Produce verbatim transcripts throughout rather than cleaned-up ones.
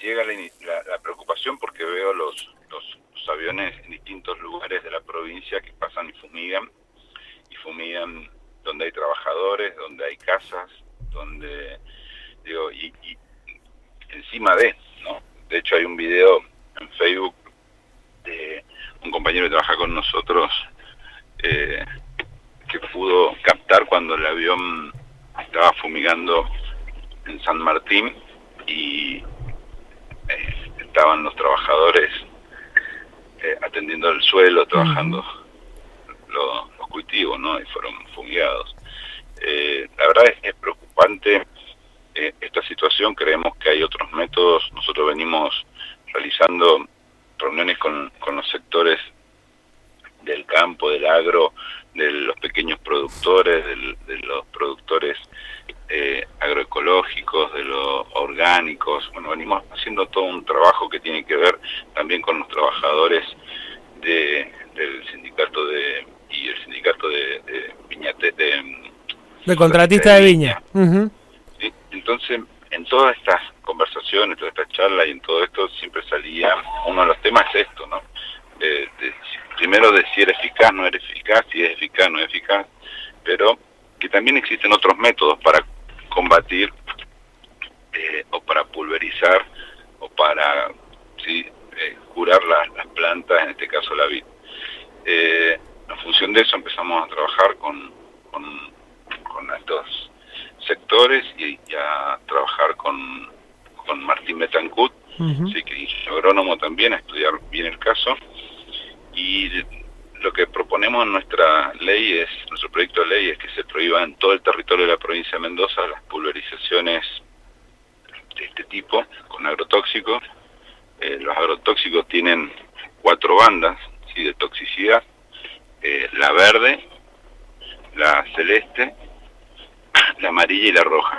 llega la, la, la preocupación porque veo los, los, los aviones en distintos lugares de la provincia que pasan y fumigan, y fumigan donde hay trabajadores, donde hay casas, donde, digo, y, y encima de, ¿no? De hecho hay un video en Facebook de un compañero que trabaja con nosotros, eh, que pudo captar cuando el avión estaba fumigando en San Martín y eh, estaban los trabajadores eh, atendiendo el suelo, trabajando uh-huh. los, los cultivos, ¿no? Y fueron fumigados. Eh, la verdad es, es preocupante eh, esta situación. Creemos que hay otros métodos. Nosotros venimos realizando reuniones con, con los sectores del campo, del agro, de los pequeños productores, del, de los productores eh, agroecológicos, de los orgánicos. Bueno, venimos haciendo todo un trabajo que tiene que ver también con los trabajadores de, del sindicato de y el sindicato de, de viñate de, de contratista de, de viña. Uh-huh. ¿Sí? Entonces, en todas estas conversaciones, todas estas charlas y en todo esto siempre salía uno de los temas es esto, ¿no? De, de, primero de si era eficaz, no era eficaz, si es eficaz, no es eficaz, pero que también existen otros métodos para combatir eh, o para pulverizar o para ¿sí? eh, curar la, las plantas, en este caso la vid. Eh, en función de eso empezamos a trabajar con, con, con estos sectores y, y a trabajar con, con Martín Betancourt, uh-huh. sí, que es agrónomo también, a estudiar bien el caso. Y lo que proponemos en nuestra ley es, nuestro proyecto de ley es que se prohíba en todo el territorio de la provincia de Mendoza las pulverizaciones de este tipo con agrotóxicos. Eh, los agrotóxicos tienen cuatro bandas, ¿sí? De toxicidad: eh, la verde, la celeste, la amarilla y la roja.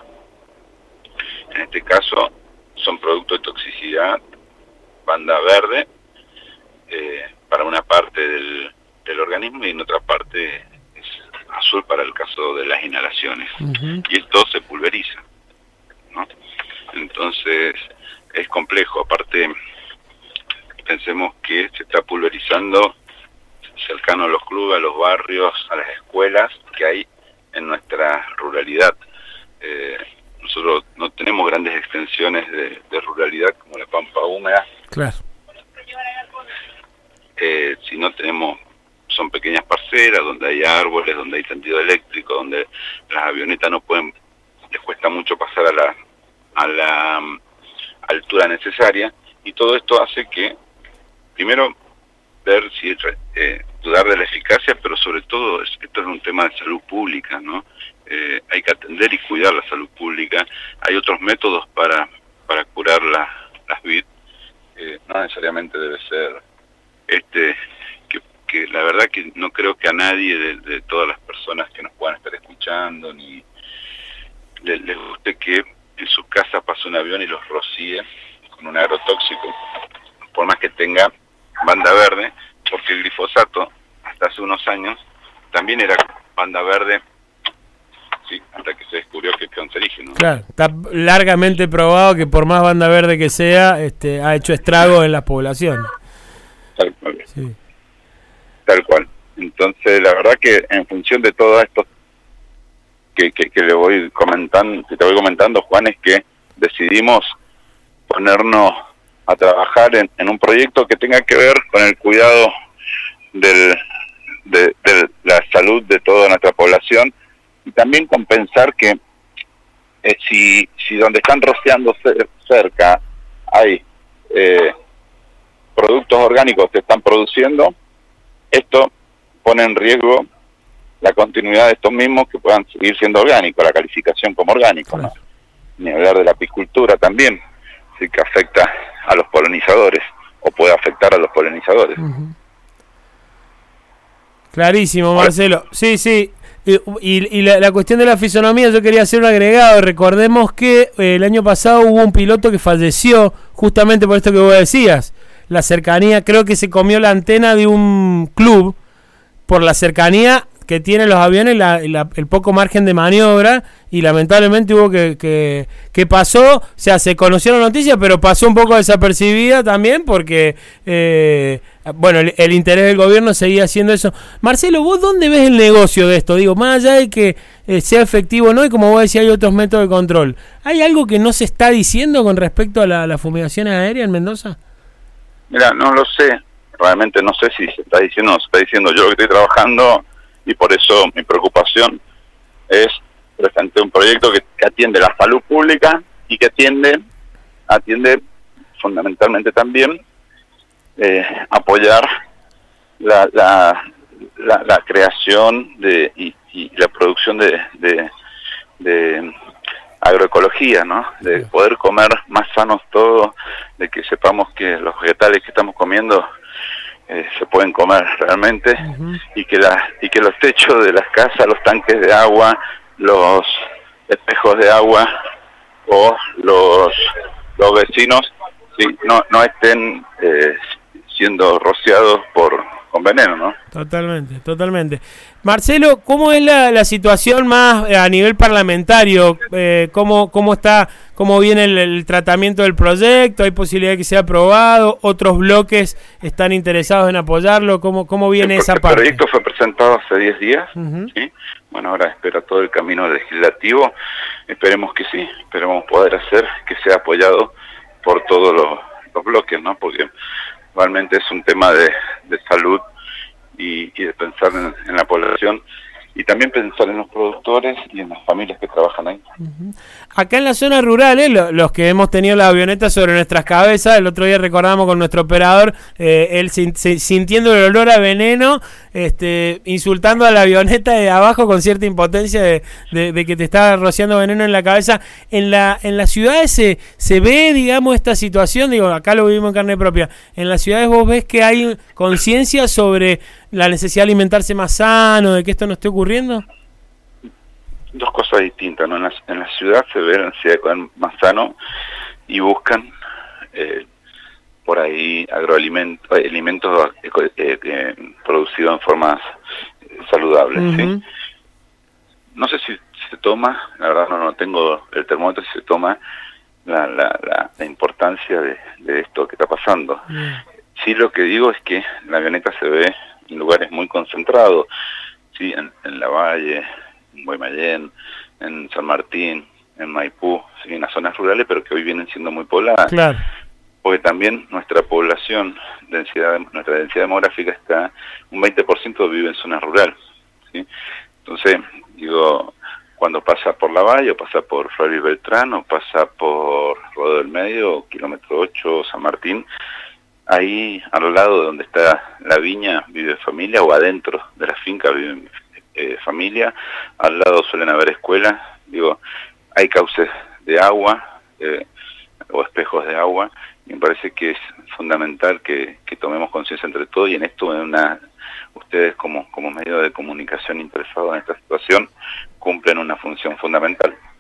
En este caso son productos de toxicidad banda verde, eh, para una parte del, del organismo, y en otra parte es azul para el caso de las inhalaciones. Uh-huh. Y esto se pulveriza, ¿no? Entonces es complejo. Aparte, pensemos que se está pulverizando cercano a los clubes, a los barrios, a las escuelas que hay en nuestra ruralidad. Eh, nosotros no tenemos grandes extensiones de, de ruralidad como la pampa húmeda. Claro. Eh, si no tenemos, son pequeñas parcelas donde hay árboles, donde hay tendido eléctrico, donde las avionetas no pueden, les cuesta mucho pasar a la a la um, altura necesaria, y todo esto hace que, primero, ver si eh, dudar de la eficacia, pero sobre todo esto es un tema de salud pública, ¿no? Eh, hay que atender y cuidar la salud pública. Hay otros métodos para para curar la, las vid, eh, no necesariamente debe ser este que, que la verdad que no creo que a nadie de, de todas las personas que nos puedan estar escuchando ni les, les guste que en su casa pase un avión y los rocíe con un agrotóxico, por más que tenga banda verde, porque el glifosato hasta hace unos años también era banda verde, sí, hasta que se descubrió que es cancerígeno. Claro, está largamente probado que por más banda verde que sea, este, ha hecho estragos en las poblaciones. Tal cual. Sí. Tal cual. Entonces, la verdad que en función de todo esto que, que, que le voy comentando, que te voy comentando, Juan, es que decidimos ponernos a trabajar en, en un proyecto que tenga que ver con el cuidado del, de, de la salud de toda nuestra población, y también con pensar que eh, si, si donde están rociando cerca hay eh, productos orgánicos que están produciendo, esto pone en riesgo la continuidad de estos mismos que puedan seguir siendo orgánicos, la calificación como orgánico, ¿no? Ni hablar de la apicultura también, sí, que afecta a los polinizadores o puede afectar a los polinizadores. Uh-huh. Clarísimo, Marcelo. Sí, sí. Y, y, y la, la cuestión de la fisonomía, yo quería hacer un agregado. Recordemos que eh, el año pasado hubo un piloto que falleció justamente por esto que vos decías. La cercanía, creo que se comió la antena de un club por la cercanía que tienen los aviones, la, la, el poco margen de maniobra, y lamentablemente hubo que, que, que pasó, o sea, se conoció la noticia, pero pasó un poco desapercibida también porque, eh, bueno, el, el interés del gobierno seguía haciendo eso. Marcelo, ¿vos dónde ves el negocio de esto? Digo, más allá de que eh, sea efectivo o no, y como vos decías, hay otros métodos de control. ¿Hay algo que no se está diciendo con respecto a la, la fumigación aérea en Mendoza? Mira, no lo sé, realmente no sé si se está diciendo o no se está diciendo. Yo lo que estoy trabajando, y por eso mi preocupación, es presentar un proyecto que, que atiende la salud pública y que atiende, atiende fundamentalmente también eh, apoyar la, la, la, la creación de y, y la producción de, de, de agroecología, ¿no? De poder comer más sanos todos, de que sepamos que los vegetales que estamos comiendo eh, se pueden comer realmente, uh-huh. y que la, y que los techos de las casas, los tanques de agua, los espejos de agua o los los vecinos, sí, no no estén eh, siendo rociados por con veneno, ¿no? Totalmente, totalmente. Marcelo, ¿cómo es la, la situación más a nivel parlamentario? Eh, ¿cómo, cómo está, cómo viene el, el tratamiento del proyecto? ¿Hay posibilidad de que sea aprobado? ¿Otros bloques están interesados en apoyarlo? ¿Cómo, cómo viene el, esa el parte? El proyecto fue presentado hace diez días, uh-huh. ¿sí? Bueno, ahora espera todo el camino legislativo. Esperemos que sí, esperemos poder hacer que sea apoyado por todos los, los bloques, ¿no? Porque realmente es un tema de, de salud y, y de pensar en, en la población, y también pensar en los productores y en las familias que trabajan ahí. Uh-huh. Acá en las zonas rurales, lo, los que hemos tenido la avioneta sobre nuestras cabezas, el otro día recordamos con nuestro operador, eh, él sin, sin, sintiendo el olor a veneno, este, insultando a la avioneta de abajo con cierta impotencia de, de, de que te está rociando veneno en la cabeza. En la en las ciudades se, se ve, digamos, esta situación, digo, acá lo vivimos en carne propia. En las ciudades vos ves que hay conciencia sobre la necesidad de alimentarse más sano, de que esto no esté ocurriendo. Dos cosas distintas, ¿no? En la, en la ciudad se ve la necesidad de comer más sano y buscan eh, por ahí agroalimentos, alimentos eh, eh, producidos en formas eh, saludables, uh-huh. ¿sí? No sé si se toma, la verdad no, no tengo el termómetro, si se toma la, la, la, la importancia de, de esto que está pasando. Uh-huh. Sí, lo que digo es que la avioneta se ve en lugares muy concentrados, sí, en, en La Valle, en Guaymallén, en San Martín, en Maipú, sí, en las zonas rurales, pero que hoy vienen siendo muy pobladas. Claro. Porque también nuestra población, densidad, nuestra densidad demográfica está, un veinte por ciento vive en zonas rurales, ¿sí? Entonces, digo, cuando pasa por La Valle, o pasa por Flores Beltrán, o pasa por Rodeo del Medio, kilómetro ocho, San Martín, ahí al lado de donde está la viña vive familia, o adentro de la finca vive eh, familia, al lado suelen haber escuelas, digo, hay cauces de agua eh, o espejos de agua, y me parece que es fundamental que, que tomemos conciencia entre todos, y en esto en una, ustedes como, como medio de comunicación interesados en esta situación cumplen una función fundamental.